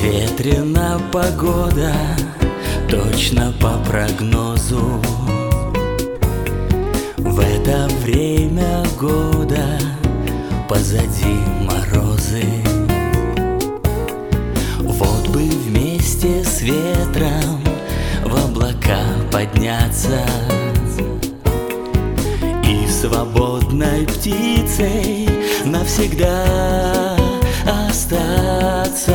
Ветрена погода, точно по прогнозу. В это время года позади морозы. Вот бы вместе с ветром в облака подняться и свободной птицей навсегда остаться.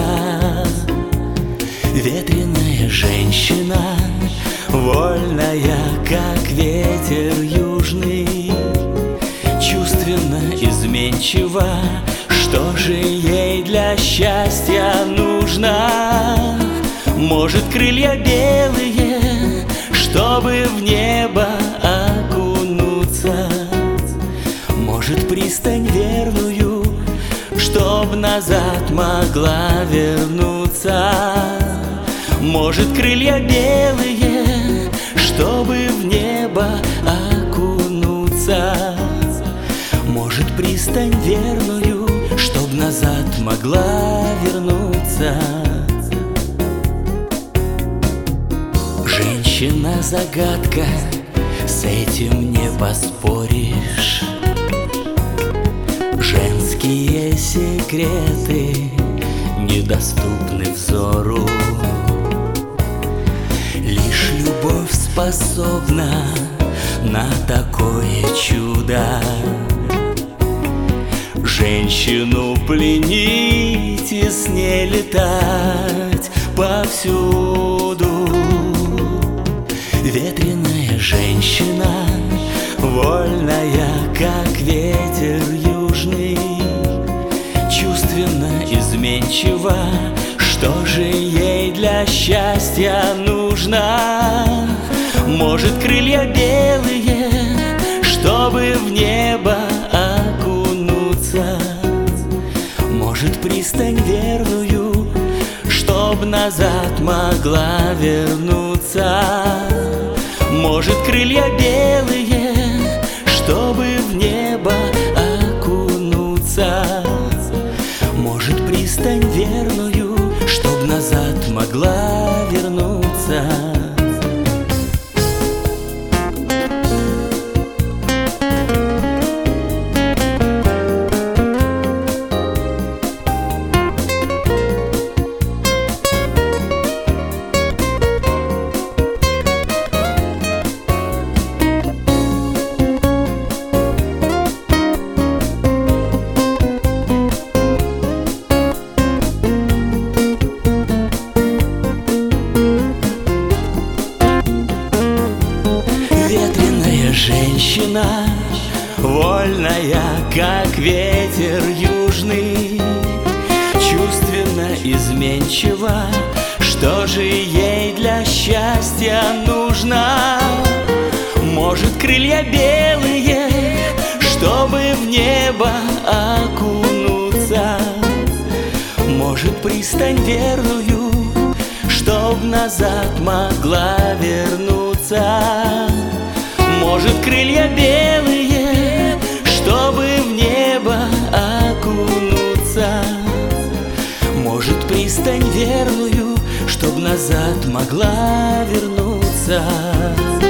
Ветреная женщина, вольная, как ветер южный, чувственно изменчива. Что же ей для счастья нужно? Может, крылья белые, чтобы в небо окунуться? Может, пристань верную, чтоб назад могла вернуться? Может, крылья белые, чтобы в небо окунуться? Может, пристань верную, чтоб назад могла вернуться? Женщина-загадка, с этим не поспоришь. Женские секреты недоступны взору. Лишь любовь способна на такое чудо. Женщину пленить и с ней летать повсюду. Ветреная женщина, вольная, как ветер южный, чувственно изменчива. Что же ей для счастья нужно? Может, крылья белые, чтобы в небо окунуться? Может, пристань верную, чтоб назад могла вернуться? Может, крылья белые, чтобы в небо окунуться? Может, пристань верную, чтоб назад могла вернуться? Женщина, вольная, как ветер южный, чувственно изменчива. Что же ей для счастья нужно? Может, крылья белые, чтобы в небо окунуться? Может, пристань верную, чтоб назад могла вернуться? Может, крылья белые, чтобы в небо окунуться? Может, пристань верную, чтоб назад могла вернуться?